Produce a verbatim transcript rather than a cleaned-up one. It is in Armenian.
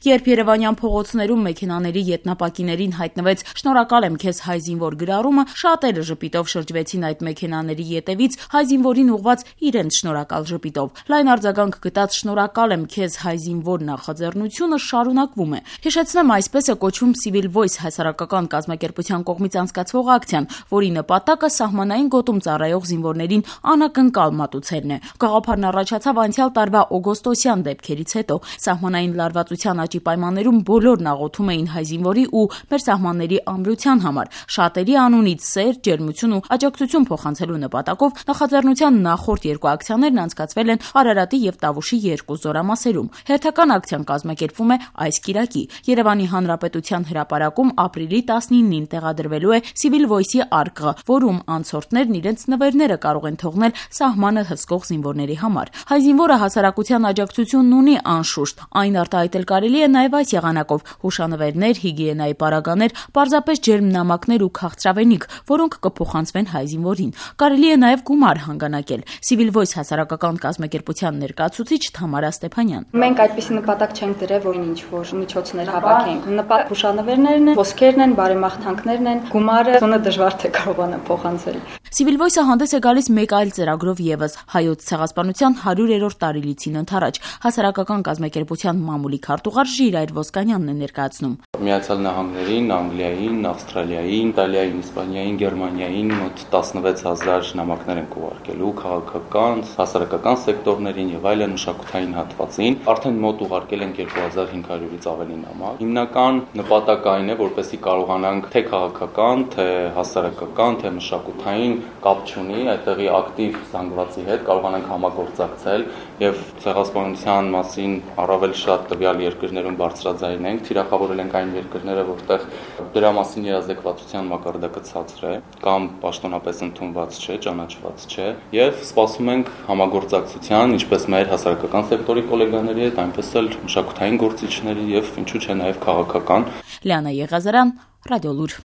Երբ Երևանյան փողոցներում մեքենաների ետնապակիներին հայտնվեց «Շնորհակալ եմ քեզ հայ զինվոր» գրառումը, շատերը ժպիտով շրջվեցին այդ մեքենաների ետևից հայ զինվորին ուղղված իրենց շնորհակալ ժպիտով։ Լայն արձագանք գտած «Շնորհակալ եմ քեզ հայ զինվոր» նախաձեռնությունը շարունակվում է։ Հիշեցնեմ, այսպես է կոչվում Civil Voice հասարակական կազմակերպության կողմից անցկացվող ակցիան, որի նպատակը սահմանային գոտում ծառայող զինվորներին անակնկալ մատուցելն է։ Գաղափարն առաջացավ անցյալ տարվա օգոստոսյան դեպքերից հետո։ Սահմանային լարվածության աճի պայմաններում բոլորն աղոթում էին հայ զինվորի ու մեր սահմանների ամրության համար։ Շատերի անունից սեր, ջերմություն ու աջակցություն փոխանցելու նպատակով նախաձեռնության նախորդ երկու ակցիաներն անցկացվել են Արարատի եւ Տավուշի երկու զորամասերում։ Հերթական ակցիան կազմակերպվում է այս կիրակի։ Երևանի Հանրապետության հրապարակում ապրիլի տասնինին տեղադրվելու է Civil Voice-ի արկղը, որում անցորդներն իրենց նվերները կարող են թողնել սահմանը հսկող զինվորների համար։ Հայ զինվորը հասարակության աջակցությունն ունի անշուշտ, այն արտահայտել կարելի է նաև այս եղանակով՝ հուշանվերներ, հիգիենայի պարագաներ, պարզապես ջերմ նամակներ ու քաղցրավենիք, որոնք կփոխանցվեն հայ զինվորին։ Կարելի է նաև գումար հանգանակել։ Civil Voice հասարակական կազմակերպության ներկայացուցիչ Թամարա Ստեփանյան. Մենք այդպիսի նպատակ չենք դրել, որ ինչ-որ միջոցներ հավաքենք։ Նպատակ հուշանվերներն են, ոսկերն են, բարեմաղթանքներն են, գումարը ոնը դժվար թե կարողանա փոխանցել։ Civil Voice-ը հանդես է գալիս մեկ այլ ծրագրով եւս՝ հայոց ցեղասպանության հարյուրերորդ տարելիցին ընթരാճ։ Հասարակական կազմակերպության մամուլի քարտուղար Ժիրայր Ոսկանյանն է ներկայացնում։ Միացյալ Նահանգներին, Անգլիային, Ավստրալիային, Իտալիային, Իսպանիային, Գերմանիային մոտ տասնվեց հազար նամակներ են ուղարկելու քաղաքական, հասարակական սեկտորներին եւ այլն մշակութային հատվածին։ Արդեն մոտ ուղարկել ենք երկու հազար հինգ հարյուրից ավելի նամակ։ Հիմնական նպատակը այն է, որպեսզի կարողանանք թե քաղաքական, թե հասարակական, թե մշակութային կապ չունի այդտեղի ակտիվ զանգվածի հետ կարողանանք համագործակցել եւ ցեղասպանության մասին առավել շատ տվյալ երկրներում բարձրաձայն ենք, թիրախավորել ենք այն երկրները, որտեղ դրա մասին երազեկվածության մակարդակը ցածր է կամ պաշտոնապես ընդունված չէ, ճանաչված չէ եւ սպասում ենք համագործակցության ինչպես մեր հասարակական սեկտորի գոլեգաների հետ, այնպես էլ մշակութային գործիչների եւ ինչու՞ չէ նաեւ քաղաքական։ Լիանա Եղազարյան, Ռադիոլուր։